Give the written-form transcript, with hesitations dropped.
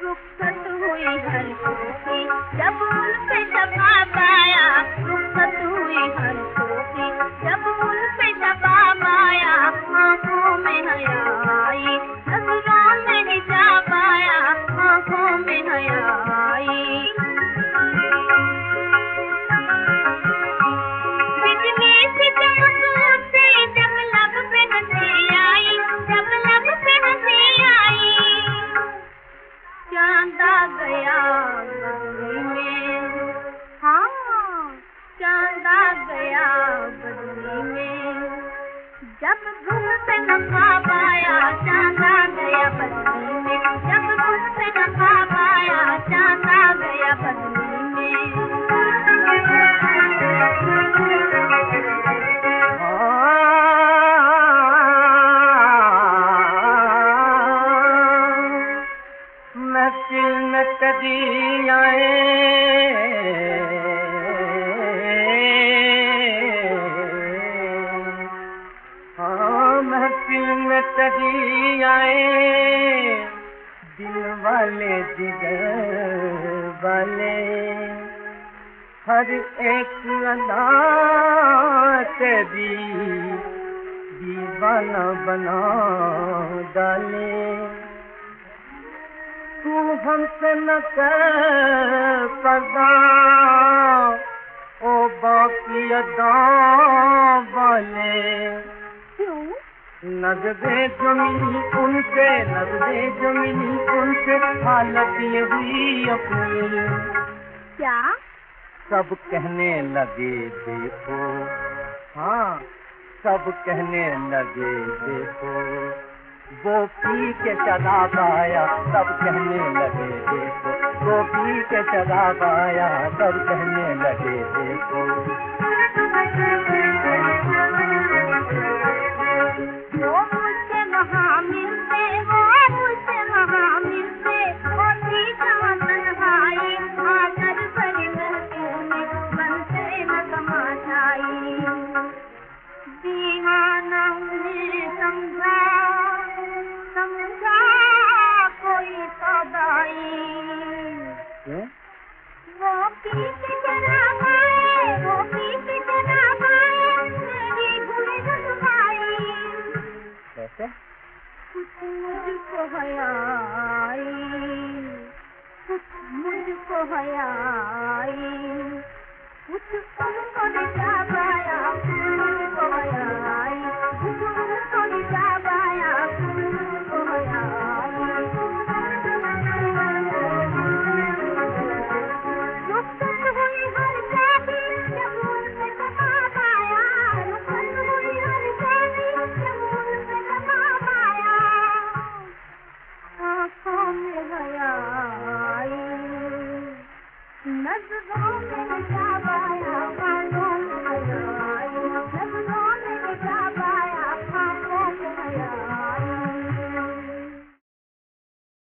रुखसत हुई हर की जब उन पे शबाब आया, रुखसत हुई हर की जब उन पे शबाब आया, आंखों में हया आई, नजरों में हिजाब आया, आंखों में हया आई। बिजली से चमक से जब लब पे हंसी आई, जब लब पे हंसी आई, चांद आ गया बदली में, हाँ चांद आ गया बदली में, जब धूप पे नकाब आया, चांद आ गया बदली में, जब धूप पे नकाब आया, चांद आ गया बदली में। महफिल में कदी आए, हाँ महफिल में कदी आए, दिल वाले जिगर वाले, हर एक अदा तेरी दीवाना बना डाले। तू हमसे न कर पर्दा, ओ बाकी अदा वाले, नजरे जो मिली उनसे, नजरे जो मिली उनसे, हालत ये हुई अपनी। क्या? सब कहने लगे देखो, हाँ सब कहने लगे देखो, वो पी के शराब आया, सब कहने लगे देखो, वो पी के शराब आया, सब कहने लगे देखो। वो मुझसे वहाँ मिलते, वो मुझसे वहाँ मिलते, होती कहाँ तन्हाई, आकर बड़ी महफिल में बनते न तमाशाई। दीवाना उन्हें समझा, समझा कोई सौदाई, वो पी के शराब आए, वो पी के शराब आए, मेरी भूल रुसवाई। कैसे? कुछ मुझको हया आई, कुछ मुझको हया आई, कुछ उनको निजाब आया, मुझको हया आई, कुछ उनको निजाब आया, मुझको हया आई। रुखसत हुई हर शादी जब उन पे शबाब आया, रुखसत हुई हर शादी जब उन पे शबाब आया, आँखों में हया आई, नजरों में हिजाब